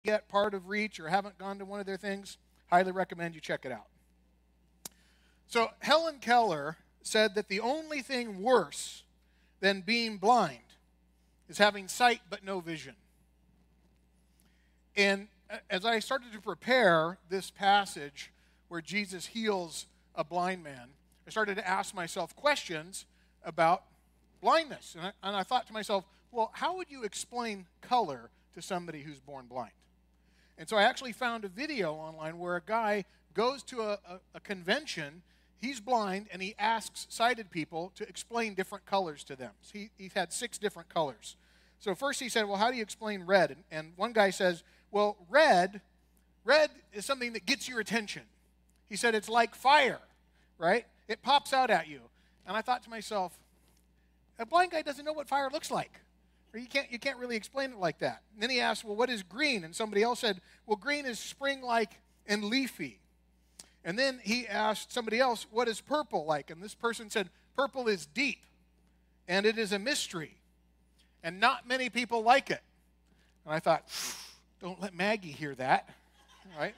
yet part of Reach or haven't gone to one of their things, highly recommend you check it out. So Helen Keller said that the only thing worse than being blind is having sight but no vision. And as I started to prepare this passage where Jesus heals a blind man, I started to ask myself questions about blindness. And I thought to myself, well, how would you explain color to somebody who's born blind? And so I actually found a video online where a guy goes to a convention, he's blind, and he asks sighted people to explain different colors to them. So he had 6 different colors. So first he said, well, how do you explain red? And one guy says, well, red is something that gets your attention. He said it's like fire, right? It pops out at you. And I thought to myself, a blind guy doesn't know what fire looks like. Or you can't really explain it like that. And then he asked, well, what is green? And somebody else said, well, green is spring-like and leafy. And then he asked somebody else, what is purple like? And this person said, purple is deep, and it is a mystery, and not many people like it. And I thought, don't let Maggie hear that, right?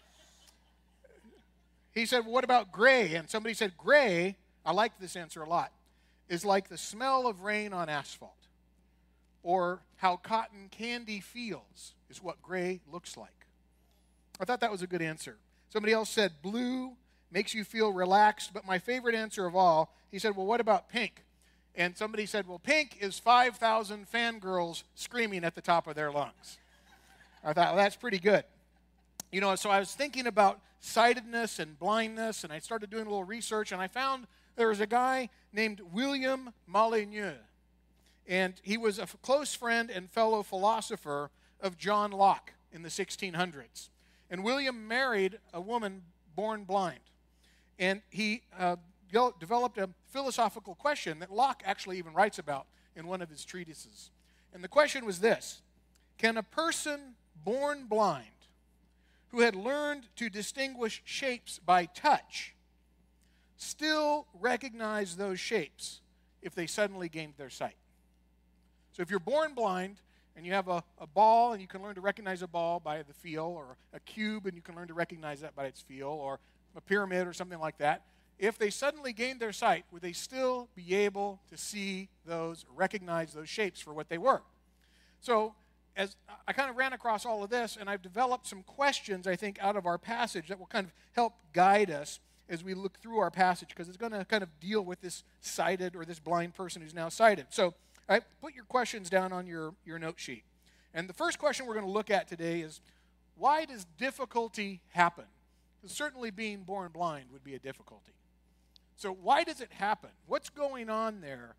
He said, well, what about gray? And somebody said, gray, I liked this answer a lot, is like the smell of rain on asphalt. Or how cotton candy feels is what gray looks like. I thought that was a good answer. Somebody else said blue makes you feel relaxed, but my favorite answer of all, he said, well, what about pink? And somebody said, well, pink is 5,000 fangirls screaming at the top of their lungs. I thought, well, that's pretty good. You know, so I was thinking about sightedness and blindness, and I started doing a little research, and I found there was a guy named William Molyneux. And he was a close friend and fellow philosopher of John Locke in the 1600s. And William married a woman born blind. And he developed a philosophical question that Locke actually even writes about in one of his treatises. And the question was this: can a person born blind who had learned to distinguish shapes by touch still recognize those shapes if they suddenly gained their sight? So if you're born blind and you have a ball and you can learn to recognize a ball by the feel, or a cube and you can learn to recognize that by its feel, or a pyramid or something like that, if they suddenly gained their sight, would they still be able to see those, or recognize those shapes for what they were? So as I kind of ran across all of this, and I've developed some questions, I think, out of our passage that will kind of help guide us as we look through our passage, because it's going to kind of deal with this sighted or this blind person who's now sighted. So all right, put your questions down on your note sheet. And the first question we're going to look at today is, why does difficulty happen? Because certainly being born blind would be a difficulty. So why does it happen? What's going on there,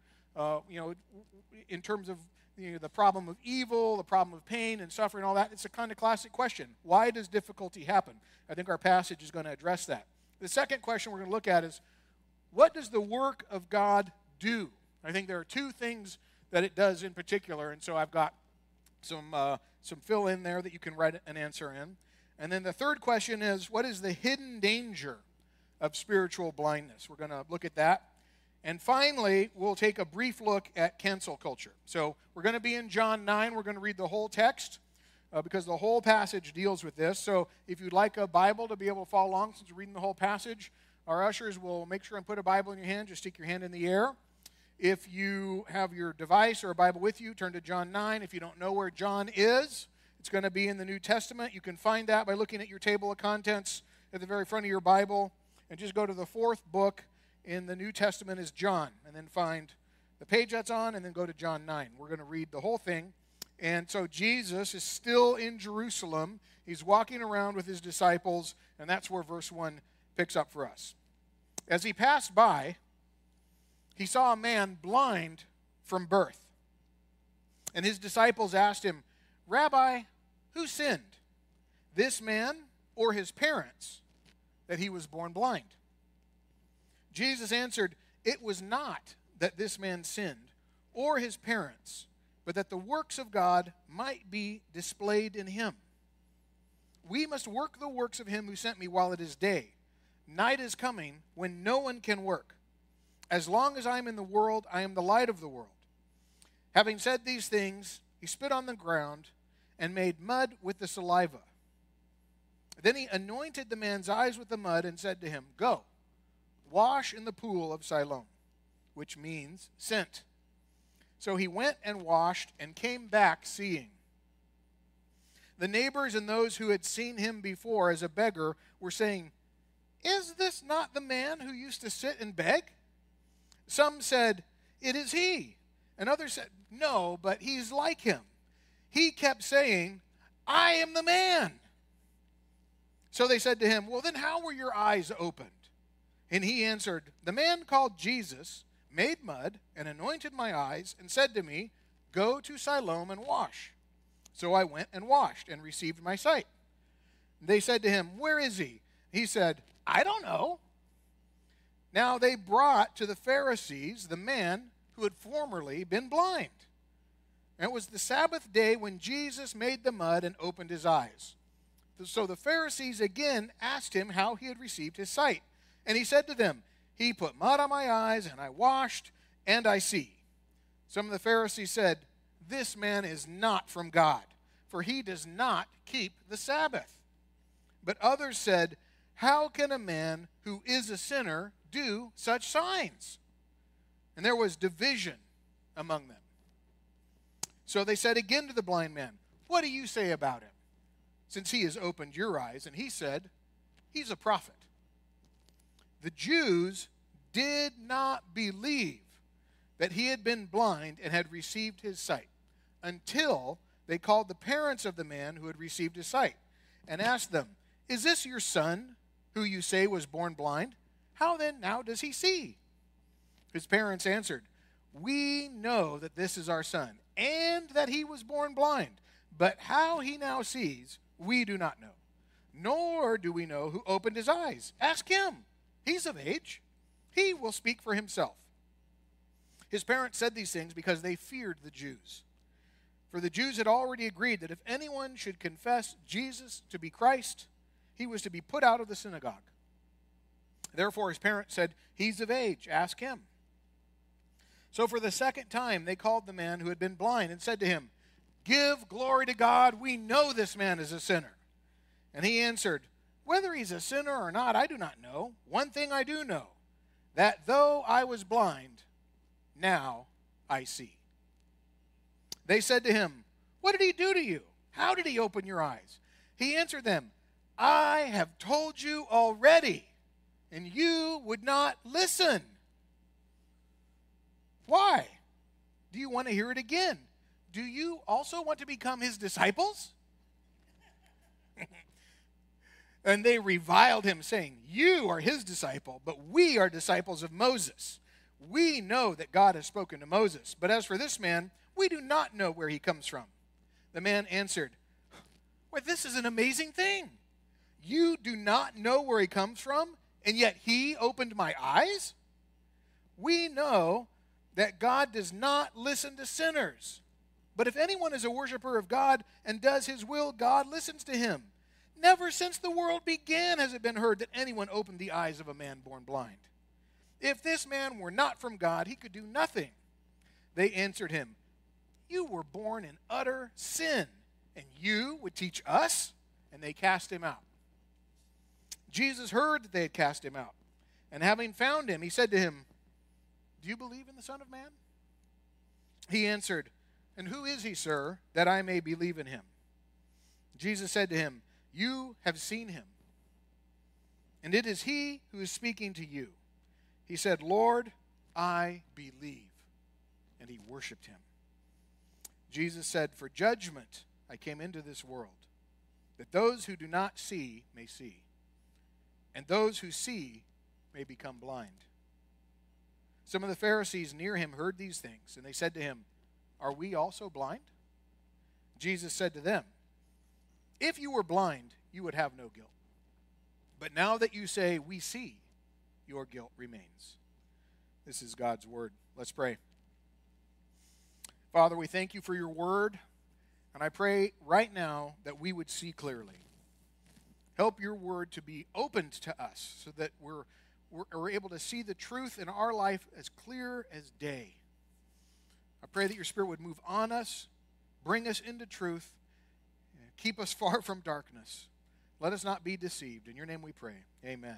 in terms of the problem of evil, the problem of pain and suffering, all that? It's a kind of classic question. Why does difficulty happen? I think our passage is going to address that. The second question we're going to look at is, what does the work of God do? I think there are 2 things that it does in particular, and so I've got some fill in there that you can write an answer in. And then the third question is, what is the hidden danger of spiritual blindness? We're going to look at that. And finally, we'll take a brief look at cancel culture. So we're going to be in John 9. We're going to read the whole text because the whole passage deals with this. So if you'd like a Bible to be able to follow along since we're reading the whole passage, our ushers will make sure and put a Bible in your hand. Just stick your hand in the air. If you have your device or a Bible with you, turn to John 9. If you don't know where John is, it's going to be in the New Testament. You can find that by looking at your table of contents at the very front of your Bible. And just go to the 4th book in the New Testament is John. And then find the page that's on and then go to John 9. We're going to read the whole thing. And so Jesus is still in Jerusalem. He's walking around with his disciples. And that's where verse 1 picks up for us. As he passed by, he saw a man blind from birth. And his disciples asked him, Rabbi, who sinned, this man or his parents, that he was born blind? Jesus answered, it was not that this man sinned or his parents, but that the works of God might be displayed in him. We must work the works of him who sent me while it is day. Night is coming when no one can work. As long as I am in the world, I am the light of the world. Having said these things, he spit on the ground and made mud with the saliva. Then he anointed the man's eyes with the mud and said to him, "Go, wash in the pool of Siloam," which means sent. So he went and washed and came back seeing. The neighbors and those who had seen him before as a beggar were saying, "Is this not the man who used to sit and beg?" Some said, "It is he." And others said, "No, but he's like him." He kept saying, "I am the man." So they said to him, "Well, then how were your eyes opened?" And he answered, "The man called Jesus made mud and anointed my eyes and said to me, 'Go to Siloam and wash.' So I went and washed and received my sight." They said to him, "Where is he?" He said, "I don't know." Now they brought to the Pharisees the man who had formerly been blind. And it was the Sabbath day when Jesus made the mud and opened his eyes. So the Pharisees again asked him how he had received his sight. And he said to them, "He put mud on my eyes, and I washed, and I see." Some of the Pharisees said, "This man is not from God, for he does not keep the Sabbath." But others said, "How can a man who is a sinner do such signs?" And there was division among them. So they said again to the blind man, "What do you say about him, since he has opened your eyes?" And he said, "He's a prophet." The Jews did not believe that he had been blind and had received his sight until they called the parents of the man who had received his sight and asked them, "Is this your son who you say was born blind? How then now does he see?" His parents answered, "We know that this is our son and that he was born blind, but how he now sees we do not know, nor do we know who opened his eyes. Ask him. He's of age. He will speak for himself." His parents said these things because they feared the Jews. For the Jews had already agreed that if anyone should confess Jesus to be Christ, he was to be put out of the synagogue. Therefore his parents said, "He's of age. Ask him." So for the second time they called the man who had been blind and said to him, "Give glory to God. We know this man is a sinner." And he answered, "Whether he's a sinner or not, I do not know. One thing I do know, that though I was blind, now I see." They said to him, "What did he do to you? How did he open your eyes?" He answered them, "I have told you already, and you would not listen." "Why? Do you want to hear it again? Do you also want to become his disciples?" And they reviled him, saying, "You are his disciple, but we are disciples of Moses. We know that God has spoken to Moses, but as for this man, we do not know where he comes from." The man answered, "Well, this is an amazing thing. You do not know where he comes from, and yet he opened my eyes? We know that God does not listen to sinners. But if anyone is a worshiper of God and does his will, God listens to him. Never since the world began has it been heard that anyone opened the eyes of a man born blind. If this man were not from God, he could do nothing." They answered him, "You were born in utter sin, and you would teach us?" And they cast him out. Jesus heard that they had cast him out, and having found him, he said to him, "Do you believe in the Son of Man?" He answered, "And who is he, sir, that I may believe in him?" Jesus said to him, "You have seen him, and it is he who is speaking to you." He said, "Lord, I believe." And he worshiped him. Jesus said, "For judgment I came into this world, that those who do not see may see, and those who see may become blind." Some of the Pharisees near him heard these things, and they said to him, "Are we also blind?" Jesus said to them, "If you were blind, you would have no guilt. But now that you say, 'We see,' your guilt remains." This is God's word. Let's pray. Father, we thank you for your word, and I pray right now that we would see clearly. Help your word to be opened to us so that we're able to see the truth in our life as clear as day. I pray that your Spirit would move on us, bring us into truth, Keep us far from darkness. Let us not be deceived. In your name we pray. Amen.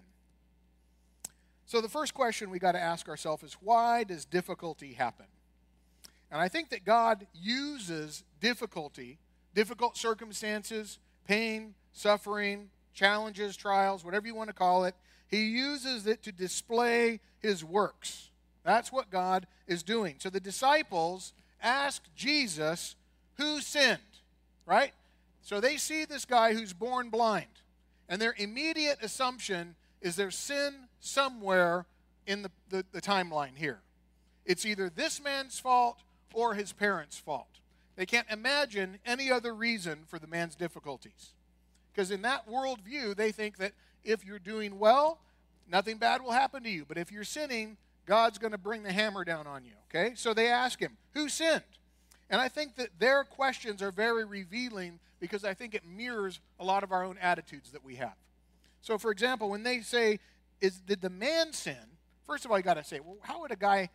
So the first question we got to ask ourselves is, why does difficulty happen? And I think that God uses difficulty, difficult circumstances, pain, suffering, challenges, trials, whatever you want to call it. He uses it to display his works. That's what God is doing. So the disciples asked Jesus, who sinned? Right? So they see this guy who's born blind. And their immediate assumption is there's sin somewhere in the timeline here. It's either this man's fault or his parents' fault. They can't imagine any other reason for the man's difficulties. Because in that worldview, they think that if you're doing well, nothing bad will happen to you. But if you're sinning, God's going to bring the hammer down on you. Okay? So they ask him, who sinned? And I think that their questions are very revealing, because I think it mirrors a lot of our own attitudes that we have. So, for example, when they say, did the man sin? First of all, you got to say, well, how would a guy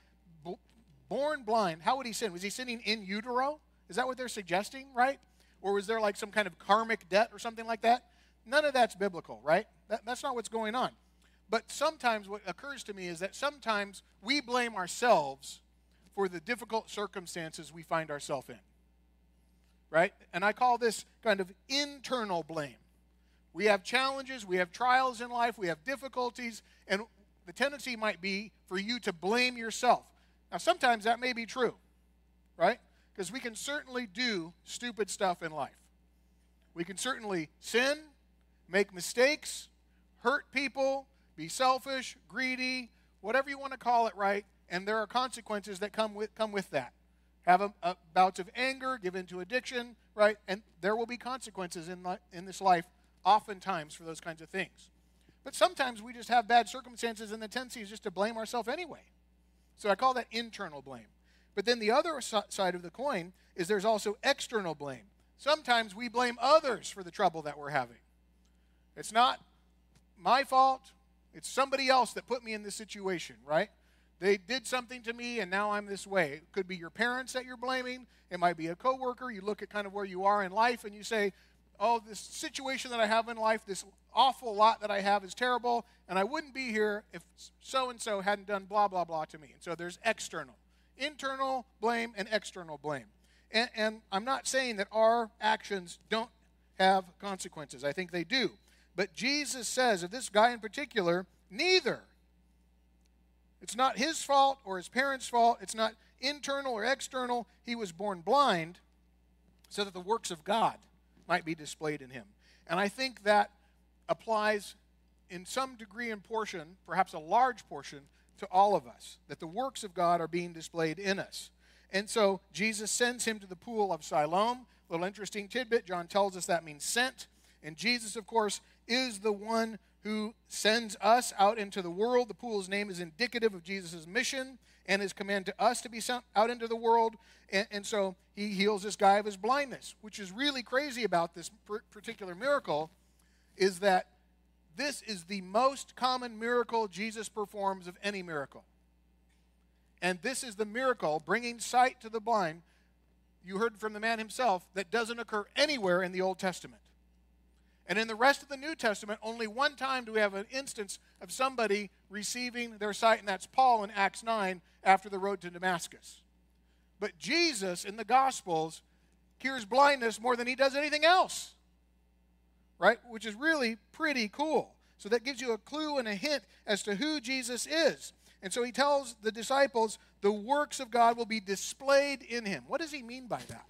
born blind, how would he sin? Was he sinning in utero? Is that what they're suggesting, right? Or was there like some kind of karmic debt or something like that? None of that's biblical, right? That's not what's going on. But sometimes what occurs to me is that sometimes we blame ourselves for the difficult circumstances we find ourselves in, right? And I call this kind of internal blame. We have challenges, we have trials in life, we have difficulties, and the tendency might be for you to blame yourself. Now, sometimes that may be true, right? Because we can certainly do stupid stuff in life. We can certainly sin, make mistakes, hurt people, be selfish, greedy, whatever you want to call it, right? And there are consequences that come with that. Have bouts of anger, give into addiction, right? And there will be consequences in this life oftentimes for those kinds of things. But sometimes we just have bad circumstances, and the tendency is just to blame ourselves anyway. So I call that internal blame. But then the other side of the coin is there's also external blame. Sometimes we blame others for the trouble that we're having. It's not my fault. It's somebody else that put me in this situation, right? They did something to me, and now I'm this way. It could be your parents that you're blaming. It might be a coworker. You look at kind of where you are in life, and you say, oh, this situation that I have in life, this awful lot that I have is terrible, and I wouldn't be here if so-and-so hadn't done blah, blah, blah to me. And so there's external. Internal blame and external blame. And I'm not saying that our actions don't have consequences. I think they do. But Jesus says of this guy in particular, neither. It's not his fault or his parents' fault. It's not internal or external. He was born blind so that the works of God might be displayed in him. And I think that applies in some degree and portion, perhaps a large portion, to all of us, that the works of God are being displayed in us. And so Jesus sends him to the pool of Siloam. A little interesting tidbit, John tells us that means sent. And Jesus, of course, is the one who sends us out into the world. The pool's name is indicative of Jesus' mission and his command to us to be sent out into the world. And so he heals this guy of his blindness. Which is really crazy about this particular miracle is that this is the most common miracle Jesus performs of any miracle. And this is the miracle, bringing sight to the blind, you heard from the man himself, that doesn't occur anywhere in the Old Testament. And in the rest of the New Testament, only one time do we have an instance of somebody receiving their sight, and that's Paul in Acts 9 after the road to Damascus. But Jesus in the Gospels cures blindness more than he does anything else, right? Which is really pretty cool. So that gives you a clue and a hint as to who Jesus is. And so he tells the disciples the works of God will be displayed in him. What does he mean by that?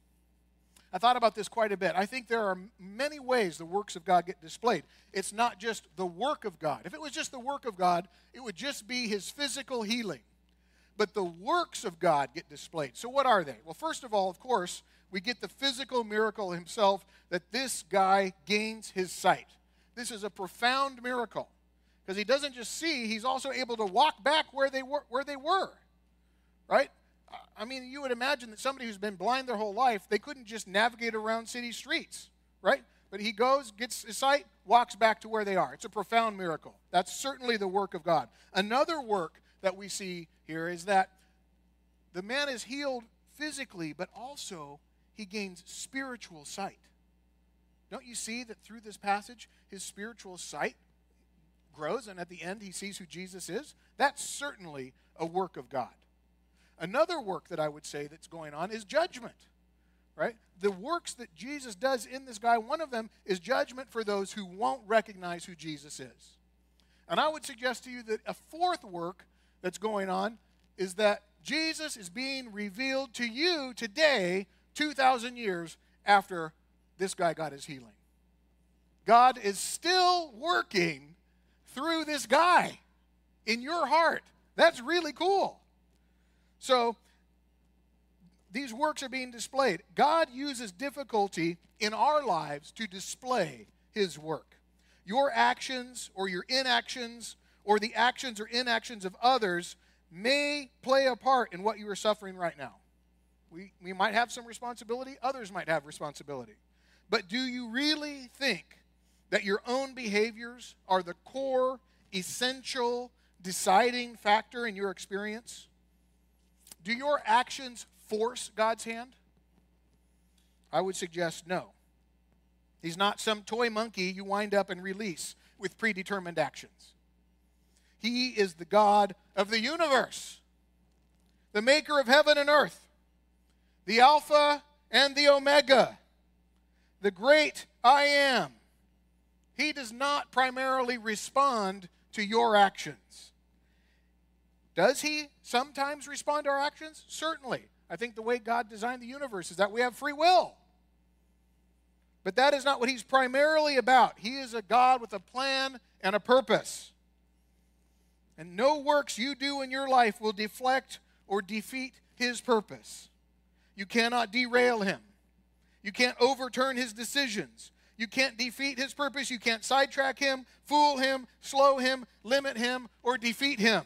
I thought about this quite a bit. I think there are many ways the works of God get displayed. It's not just the work of God. If it was just the work of God, it would just be his physical healing. But the works of God get displayed. So what are they? Well, first of all, of course, we get the physical miracle himself that this guy gains his sight. This is a profound miracle because he doesn't just see, he's also able to walk back where they were, right? I mean, you would imagine that somebody who's been blind their whole life, they couldn't just navigate around city streets, right? But he goes, gets his sight, walks back to where they are. It's a profound miracle. That's certainly the work of God. Another work that we see here is that the man is healed physically, but also he gains spiritual sight. Don't you see that through this passage, his spiritual sight grows, and at the end he sees who Jesus is? That's certainly a work of God. Another work that I would say that's going on is judgment, right? The works that Jesus does in this guy, one of them is judgment for those who won't recognize who Jesus is. And I would suggest to you that a fourth work that's going on is that Jesus is being revealed to you today, 2,000 years after this guy got his healing. God is still working through this guy in your heart. That's really cool. So, these works are being displayed. God uses difficulty in our lives to display his work. Your actions or your inactions or the actions or inactions of others may play a part in what you are suffering right now. We might have some responsibility. Others might have responsibility. But do you really think that your own behaviors are the core, essential, deciding factor in your experience? Do your actions force God's hand? I would suggest no. He's not some toy monkey you wind up and release with predetermined actions. He is the God of the universe, the maker of heaven and earth, the Alpha and the Omega, the great I am. He does not primarily respond to your actions. Does he sometimes respond to our actions? Certainly. I think the way God designed the universe is that we have free will. But that is not what he's primarily about. He is a God with a plan and a purpose. And no works you do in your life will deflect or defeat his purpose. You cannot derail him. You can't overturn his decisions. You can't defeat his purpose. You can't sidetrack him, fool him, slow him, limit him, or defeat him.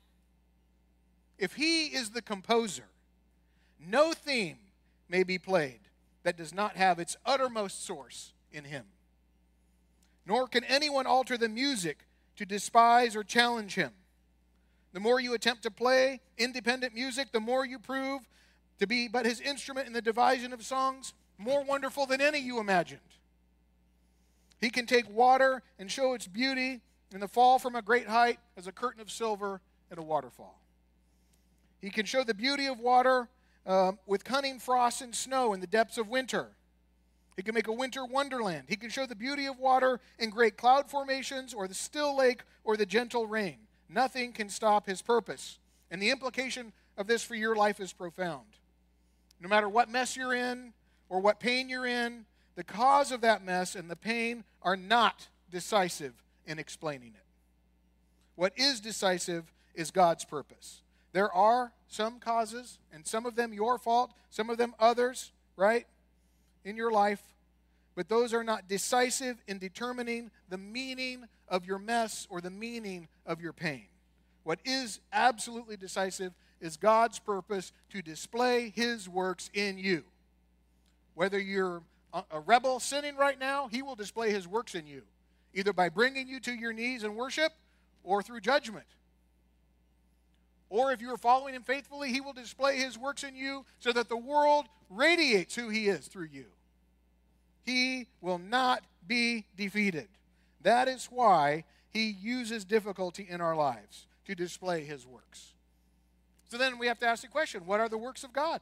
If he is the composer, no theme may be played that does not have its uttermost source in him. Nor can anyone alter the music to despise or challenge him. The more you attempt to play independent music, the more you prove to be but his instrument in the division of songs, more wonderful than any you imagined. He can take water and show its beauty in the fall from a great height as a curtain of silver at a waterfall. He can show the beauty of water with cunning frost and snow in the depths of winter. He can make a winter wonderland. He can show the beauty of water in great cloud formations or the still lake or the gentle rain. Nothing can stop his purpose. And the implication of this for your life is profound. No matter what mess you're in or what pain you're in, the cause of that mess and the pain are not decisive in explaining it. What is decisive is God's purpose. There are some causes, and some of them your fault, some of them others, right, in your life, but those are not decisive in determining the meaning of your mess or the meaning of your pain. What is absolutely decisive is God's purpose to display his works in you. Whether you're a rebel sinning right now, he will display his works in you, either by bringing you to your knees in worship or through judgment. Or if you are following him faithfully, he will display his works in you so that the world radiates who he is through you. He will not be defeated. That is why he uses difficulty in our lives to display his works. So then we have to ask the question, what are the works of God?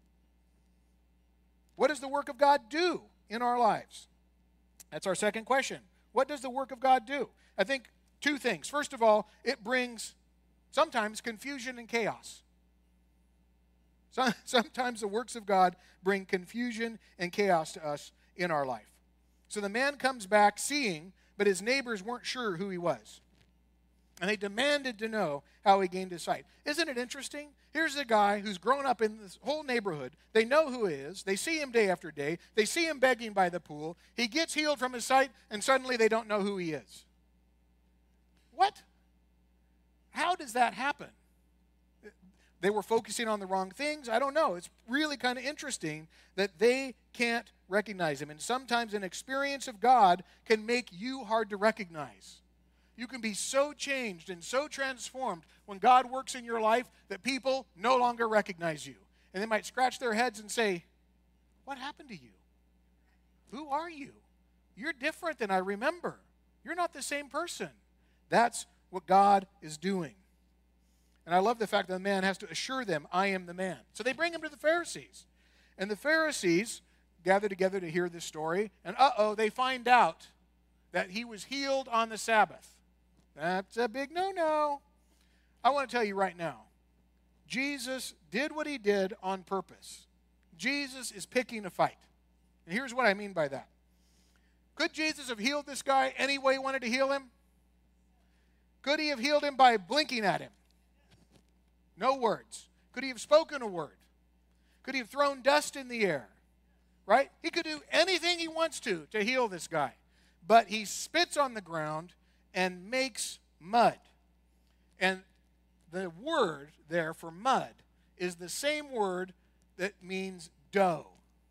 What does the work of God do in our lives? That's our second question. What does the work of God do? I think two things. First of all, it brings sometimes confusion and chaos. Sometimes the works of God bring confusion and chaos to us in our life. So the man comes back seeing, but his neighbors weren't sure who he was. And they demanded to know how he gained his sight. Isn't it interesting? Here's a guy who's grown up in this whole neighborhood. They know who he is. They see him day after day. They see him begging by the pool. He gets healed from his sight, and suddenly they don't know who he is. What? How does that happen? They were focusing on the wrong things? I don't know. It's really kind of interesting that they can't recognize him. And sometimes an experience of God can make you hard to recognize. You can be so changed and so transformed when God works in your life that people no longer recognize you. And they might scratch their heads and say, what happened to you? Who are you? you're different than I remember. You're not the same person. That's what God is doing. And I love the fact that the man has to assure them, I am the man. So they bring him to the Pharisees. And the Pharisees gather together to hear this story. And they find out that he was healed on the Sabbath. That's a big no-no. I want to tell you right now, Jesus did what he did on purpose. Jesus is picking a fight. And here's what I mean by that. Could Jesus have healed this guy any way he wanted to heal him? Could he have healed him by blinking at him? No words. Could he have spoken a word? Could he have thrown dust in the air? Right? He could do anything he wants to heal this guy. But he spits on the ground and makes mud. And the word there for mud is the same word that means dough.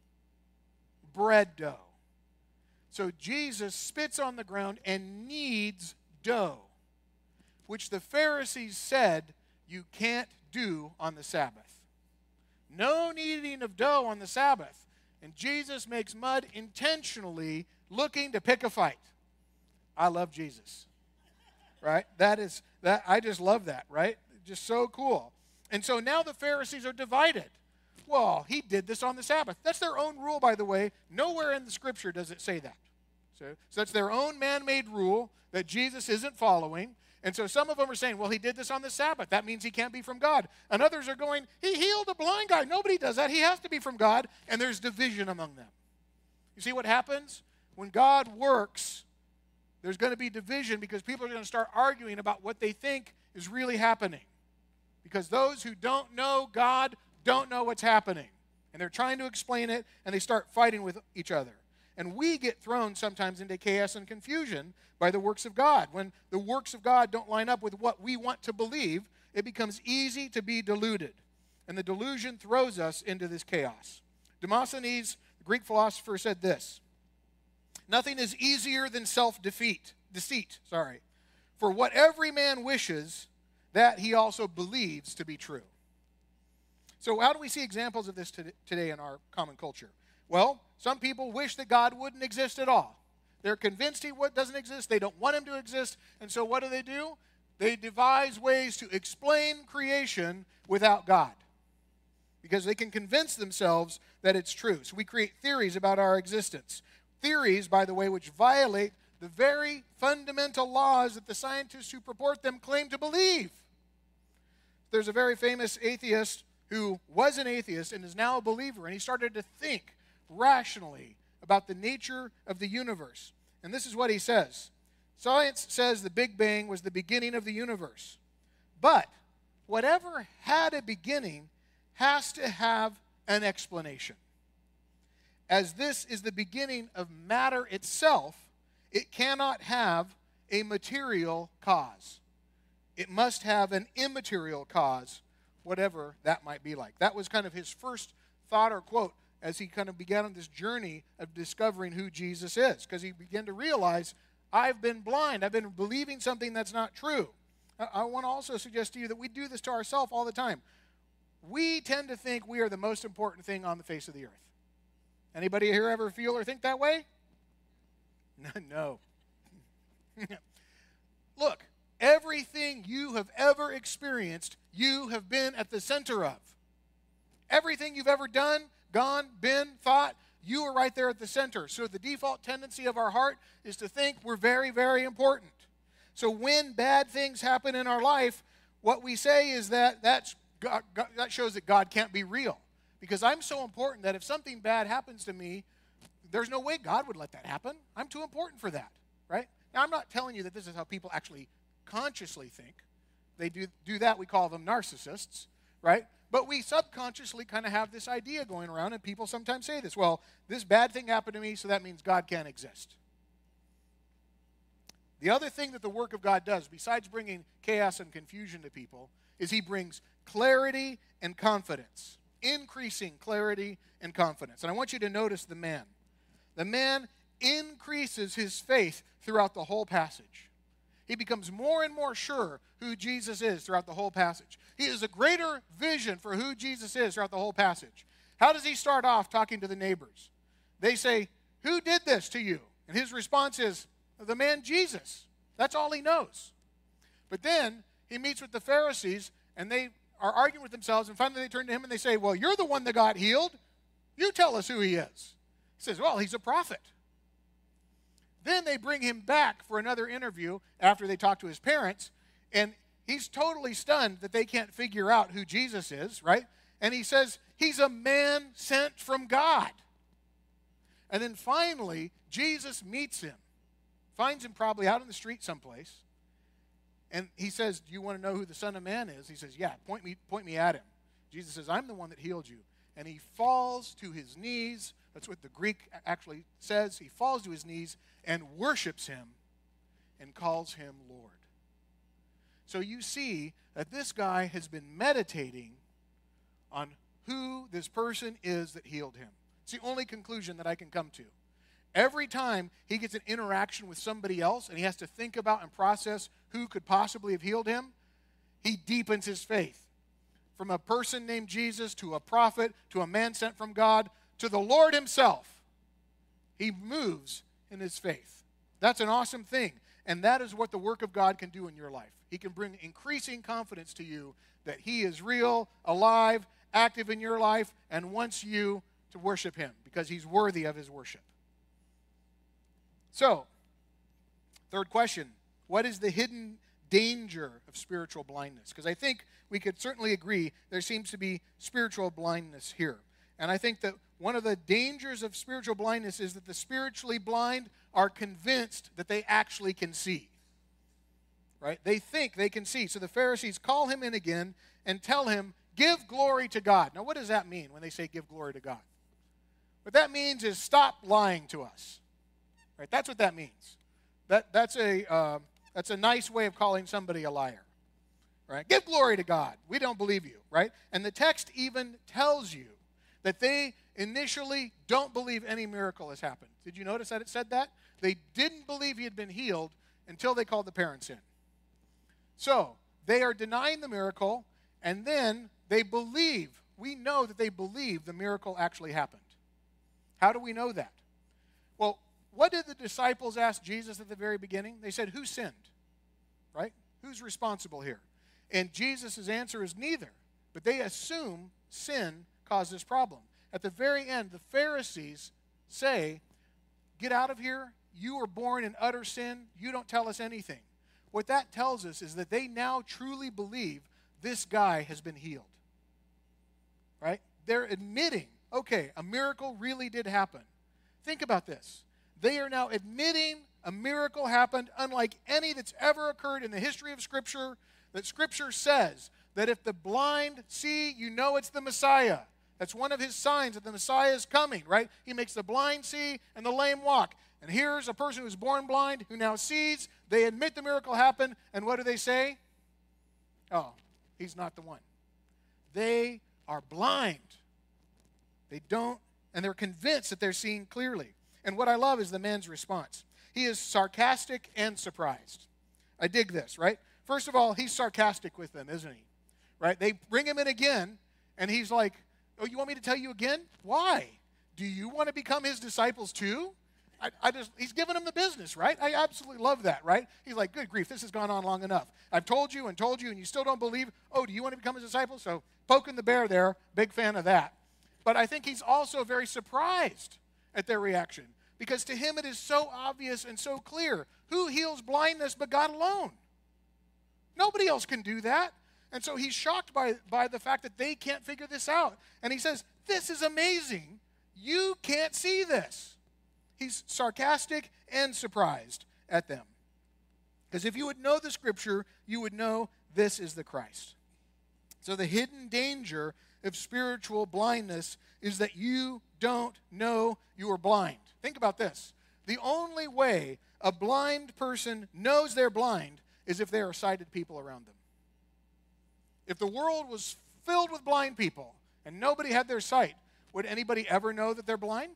Bread dough. So Jesus spits on the ground and kneads dough, which the Pharisees said you can't do on the Sabbath. No kneading of dough on the Sabbath. And Jesus makes mud intentionally looking to pick a fight. I love Jesus. Right? I just love that, right? Just so cool. And so now the Pharisees are divided. Well, he did this on the Sabbath. That's their own rule, by the way. Nowhere in the Scripture does it say that. So that's their own man-made rule that Jesus isn't following. And so some of them are saying, well, he did this on the Sabbath. That means he can't be from God. And others are going, he healed a blind guy. Nobody does that. He has to be from God. And there's division among them. You see what happens? When God works, there's going to be division because people are going to start arguing about what they think is really happening. Because those who don't know God don't know what's happening. And they're trying to explain it, and they start fighting with each other. And we get thrown sometimes into chaos and confusion by the works of God. When the works of God don't line up with what we want to believe, it becomes easy to be deluded. And the delusion throws us into this chaos. Demosthenes, the Greek philosopher, said this: nothing is easier than deceit. For what every man wishes, that he also believes to be true. So how do we see examples of this today in our common culture? Well, some people wish that God wouldn't exist at all. They're convinced he doesn't exist. They don't want him to exist. And so what do? They devise ways to explain creation without God, because they can convince themselves that it's true. So we create theories about our existence. Theories, by the way, which violate the very fundamental laws that the scientists who purport them claim to believe. There's a very famous atheist who was an atheist and is now a believer, and he started to think rationally about the nature of the universe. And this is what he says. Science says the Big Bang was the beginning of the universe. But whatever had a beginning has to have an explanation. As this is the beginning of matter itself, it cannot have a material cause. It must have an immaterial cause, whatever that might be like. That was kind of his first thought or quote as he kind of began on this journey of discovering who Jesus is, because he began to realize, I've been blind. I've been believing something that's not true. I want to also suggest to you that we do this to ourselves all the time. We tend to think we are the most important thing on the face of the earth. Anybody here ever feel or think that way? No. Look, everything you have ever experienced, you have been at the center of. Everything you've ever done, gone, been, thought, you are right there at the center. So the default tendency of our heart is to think we're very, very important. So when bad things happen in our life, what we say is that shows that God can't be real. Because I'm so important that if something bad happens to me, there's no way God would let that happen. I'm too important for that, right? Now, I'm not telling you that this is how people actually consciously think. They do that, we call them narcissists, right? But we subconsciously kind of have this idea going around, and people sometimes say this, well, this bad thing happened to me, so that means God can't exist. The other thing that the work of God does, besides bringing chaos and confusion to people, is he brings clarity and confidence, increasing clarity and confidence. And I want you to notice the man. The man increases his faith throughout the whole passage. He becomes more and more sure who Jesus is throughout the whole passage. He has a greater vision for who Jesus is throughout the whole passage. How does he start off talking to the neighbors? They say, who did this to you? And his response is, the man Jesus. That's all he knows. But then he meets with the Pharisees, and they are arguing with themselves, and finally they turn to him and they say, well, you're the one that got healed. You tell us who he is. He says, well, he's a prophet. Then they bring him back for another interview after they talk to his parents, and he's totally stunned that they can't figure out who Jesus is, right? And he says, he's a man sent from God. And then finally, Jesus meets him, finds him probably out in the street someplace, and he says, do you want to know who the Son of Man is? He says, yeah, point me at him. Jesus says, I'm the one that healed you. And he falls to his knees. That's what the Greek actually says. He falls to his knees and worships him and calls him Lord. So you see that this guy has been meditating on who this person is that healed him. It's the only conclusion that I can come to. Every time he gets an interaction with somebody else and he has to think about and process who could possibly have healed him, he deepens his faith. From a person named Jesus to a prophet to a man sent from God to the Lord himself, he moves in his faith. That's an awesome thing. And that is what the work of God can do in your life. He can bring increasing confidence to you that he is real, alive, active in your life, and wants you to worship him because he's worthy of his worship. So, third question, what is the hidden danger of spiritual blindness? Because I think we could certainly agree there seems to be spiritual blindness here. And I think that one of the dangers of spiritual blindness is that the spiritually blind are convinced that they actually can see. Right? They think they can see. So the Pharisees call him in again and tell him, give glory to God. Now, what does that mean when they say give glory to God? What that means is stop lying to us. Right? That's what that means. That's a nice way of calling somebody a liar. Right? Give glory to God. We don't believe you. Right? And the text even tells you that they initially don't believe any miracle has happened. Did you notice that it said that? They didn't believe he had been healed until they called the parents in. So, they are denying the miracle, and then they believe. We know that they believe the miracle actually happened. How do we know that? Well, what did the disciples ask Jesus at the very beginning? They said, who sinned? Right? Who's responsible here? And Jesus' answer is neither. But they assume sin caused this problem. At the very end, the Pharisees say, get out of here. You were born in utter sin. You don't tell us anything. What that tells us is that they now truly believe this guy has been healed. Right? They're admitting, okay, a miracle really did happen. Think about this. They are now admitting a miracle happened unlike any that's ever occurred in the history of Scripture, that Scripture says that if the blind see, you know it's the Messiah. That's one of his signs that the Messiah is coming, right? He makes the blind see and the lame walk. And here's a person who's born blind who now sees. They admit the miracle happened, and what do they say? Oh, he's not the one. They are blind. They don't, and they're convinced that they're seeing clearly. And what I love is the man's response. He is sarcastic and surprised. I dig this, right? First of all, he's sarcastic with them, isn't he? Right? They bring him in again, and he's like, oh, you want me to tell you again? Why? Do you want to become his disciples too? He's giving them the business, right? I absolutely love that, right? He's like, good grief, this has gone on long enough. I've told you, and you still don't believe. Oh, do you want to become his disciple? So poking the bear there, big fan of that. But I think he's also very surprised at their reaction because to him it is so obvious and so clear. Who heals blindness but God alone? Nobody else can do that. And so he's shocked by the fact that they can't figure this out. And he says, this is amazing. You can't see this. He's sarcastic and surprised at them. Because if you would know the Scripture, you would know this is the Christ. So the hidden danger of spiritual blindness is that you don't know you are blind. Think about this. The only way a blind person knows they're blind is if there are sighted people around them. If the world was filled with blind people and nobody had their sight, would anybody ever know that they're blind?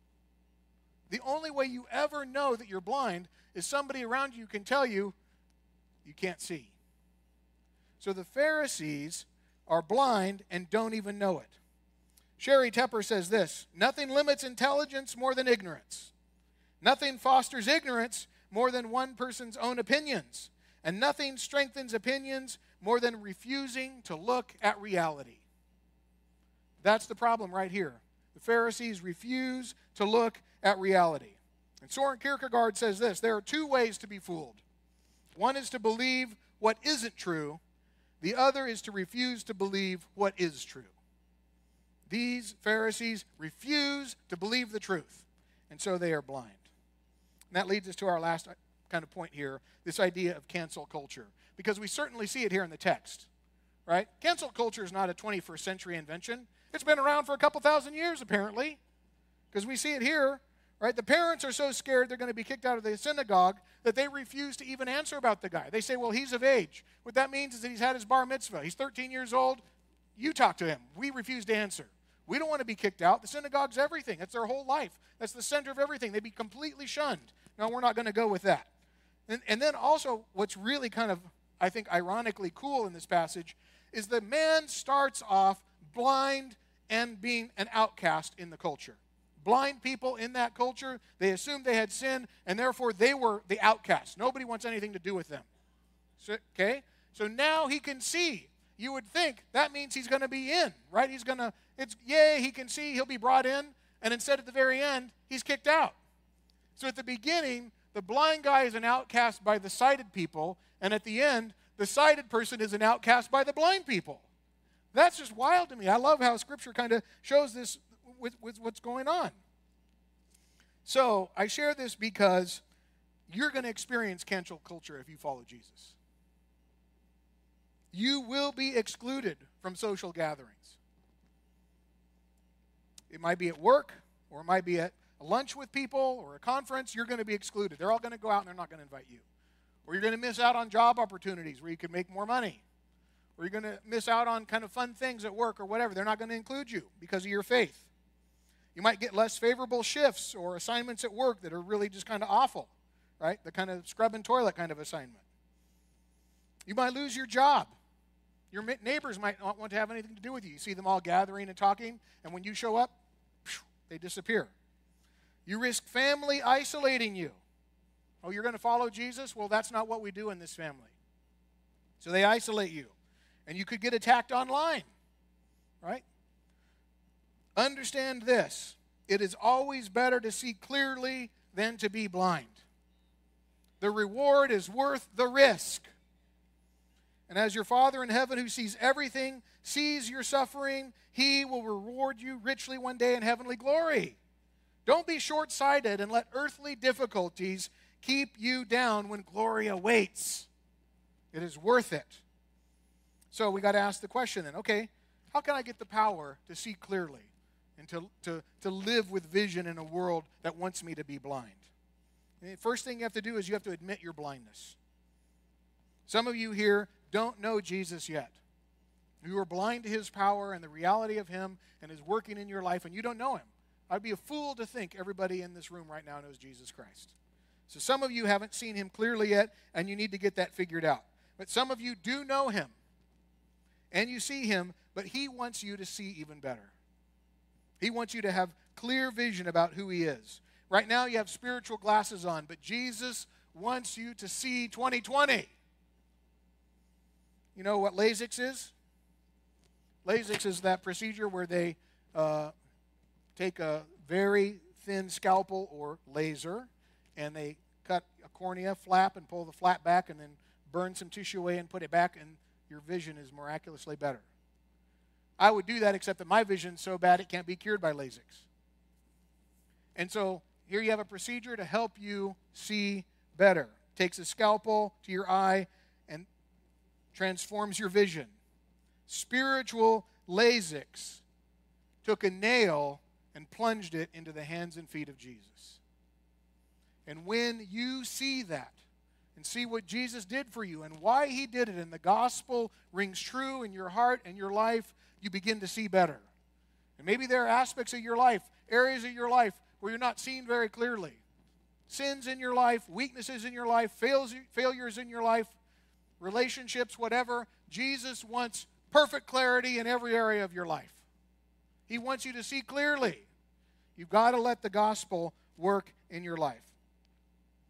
The only way you ever know that you're blind is somebody around you can tell you, you can't see. So the Pharisees are blind and don't even know it. Sherry Tepper says this, nothing limits intelligence more than ignorance. Nothing fosters ignorance more than one person's own opinions, and nothing strengthens opinions more than refusing to look at reality. That's the problem right here. The Pharisees refuse to look at reality. And Soren Kierkegaard says this: there are two ways to be fooled. One is to believe what isn't true. The other is to refuse to believe what is true. These Pharisees refuse to believe the truth, and so they are blind. And that leads us to our last kind of point here, this idea of cancel culture, because we certainly see it here in the text, right? Cancel culture is not a 21st century invention. It's been around for a couple thousand years, apparently, because we see it here, right? The parents are so scared they're going to be kicked out of the synagogue that they refuse to even answer about the guy. They say, well, he's of age. What that means is that he's had his bar mitzvah. He's 13 years old. You talk to him. We refuse to answer. We don't want to be kicked out. The synagogue's everything. That's their whole life. That's the center of everything. They'd be completely shunned. No, we're not going to go with that. And then also what's really kind of, I think, ironically cool in this passage is the man starts off blind and being an outcast in the culture. Blind people in that culture, they assumed they had sin, and therefore they were the outcasts. Nobody wants anything to do with them. Okay? So now he can see. You would think that means he's going to be in, right? Yay, he can see, he'll be brought in, and instead at the very end, he's kicked out. So at the beginning, the blind guy is an outcast by the sighted people, and at the end, the sighted person is an outcast by the blind people. That's just wild to me. I love how Scripture kind of shows this with what's going on. So I share this because you're going to experience cancel culture if you follow Jesus. You will be excluded from social gatherings. It might be at work, or it might be at a lunch with people, or a conference. You're going to be excluded. They're all going to go out and they're not going to invite you. Or you're going to miss out on job opportunities where you could make more money. Or you're going to miss out on kind of fun things at work or whatever. They're not going to include you because of your faith. You might get less favorable shifts or assignments at work that are really just kind of awful, right? The kind of scrub and toilet kind of assignment. You might lose your job. Your neighbors might not want to have anything to do with you. You see them all gathering and talking, and when you show up, they disappear. You risk family isolating you. Oh, you're going to follow Jesus? Well, that's not what we do in this family. So they isolate you. And you could get attacked online, right? Understand this. It is always better to see clearly than to be blind. The reward is worth the risk. And as your Father in heaven who sees everything, sees your suffering, He will reward you richly one day in heavenly glory. Don't be short-sighted and let earthly difficulties keep you down when glory awaits. It is worth it. So we got to ask the question then, okay, how can I get the power to see clearly and to live with vision in a world that wants me to be blind? And the first thing you have to do is you have to admit your blindness. Some of you here don't know Jesus yet. You are blind to His power and the reality of Him and His working in your life, and you don't know Him. I'd be a fool to think everybody in this room right now knows Jesus Christ. So some of you haven't seen Him clearly yet, and you need to get that figured out. But some of you do know Him, and you see Him, but He wants you to see even better. He wants you to have clear vision about who He is. Right now you have spiritual glasses on, but Jesus wants you to see 20/20. You know what LASIK is? LASIK is that procedure where they take a very thin scalpel or laser, and they cut a cornea flap and pull the flap back and then burn some tissue away and put it back, and your vision is miraculously better. I would do that, except that my vision's so bad it can't be cured by LASIK. And so here you have a procedure to help you see better. Takes a scalpel to your eye and transforms your vision. Spiritual LASIK took a nail and plunged it into the hands and feet of Jesus. And when you see that and see what Jesus did for you and why He did it, and the gospel rings true in your heart and your life, you begin to see better. And maybe there are aspects of your life, areas of your life where you're not seeing very clearly. Sins in your life, weaknesses in your life, failures in your life, relationships, whatever. Jesus wants perfect clarity in every area of your life. He wants you to see clearly. You've got to let the gospel work in your life.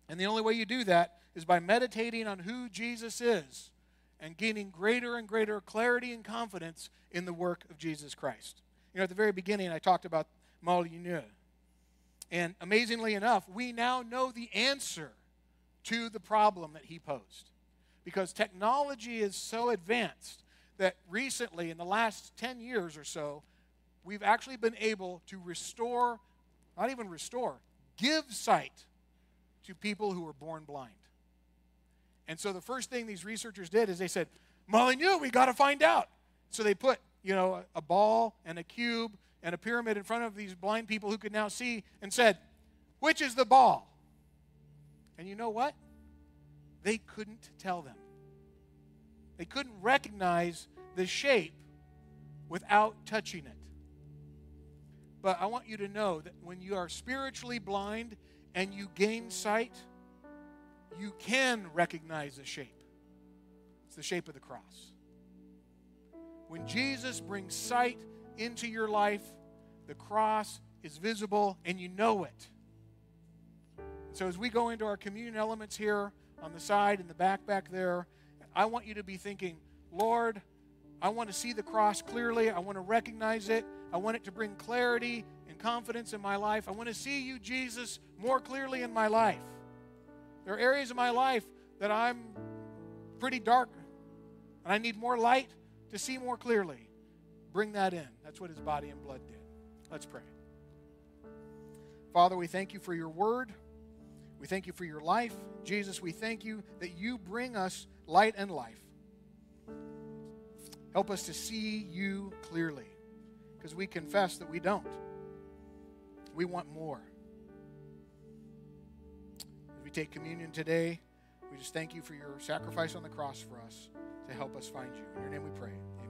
And the only way you do that is by meditating on who Jesus is and gaining greater and greater clarity and confidence in the work of Jesus Christ. You know, at the very beginning, I talked about Molyneux. And amazingly enough, we now know the answer to the problem that he posed. Because technology is so advanced that recently, in the last 10 years or so, we've actually been able to restore, not even restore, give sight to people who were born blind. And so the first thing these researchers did is they said, Molyneux, we got to find out. So they put, a ball and a cube and a pyramid in front of these blind people who could now see and said, which is the ball? And you know what? They couldn't tell them. They couldn't recognize the shape without touching it. But I want you to know that when you are spiritually blind and you gain sight, you can recognize the shape. It's the shape of the cross. When Jesus brings sight into your life, the cross is visible and you know it. So as we go into our communion elements here on the side and the back there, I want you to be thinking, Lord, I want to see the cross clearly. I want to recognize it. I want it to bring clarity and confidence in my life. I want to see you, Jesus, more clearly in my life. There are areas of my life that I'm pretty dark and I need more light to see more clearly. Bring that in. That's what his body and blood did. Let's pray. Father, we thank you for your word. We thank you for your life. Jesus, we thank you that you bring us light and life. Help us to see you clearly, because we confess that we don't. We want more. As we take communion today, we just thank you for your sacrifice on the cross for us to help us find you. In your name we pray. Amen.